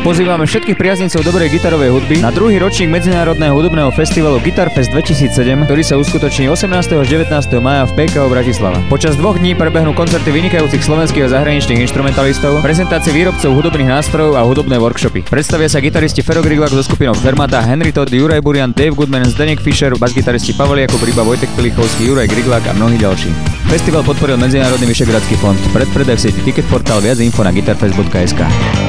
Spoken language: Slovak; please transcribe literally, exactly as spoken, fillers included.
pozývame všetkých priaznicov dobrej gitarovej hudby na druhý ročník Medzinárodného hudobného festivalu Guitarfest dvetisícsedem, ktorý sa uskutoční osemnásteho až devätnásteho mája v pé ká ó Bratislava. Počas dvoch dní prebehnú koncerty vynikajúcich slovenských a zahraničných inštrumentalistov, prezentácie výrobcov hudobných nástrojov a hudobné workshopy. Predstavia sa gitaristi Fero Griglak so skupinou Fermata, Henry Todd, Juraj Burian, Dave Goodman, Zdeněk Fischer, basgitaristi Pavel Jakub Ryba, Vojtek Pilichovský, Juraj Griglak a mnohí ďalší. Festival podporil Medzinárodný Vyšehradský fond. Predpredaj v sieti Ticketportál, viac info na guitarfest bodka es ká.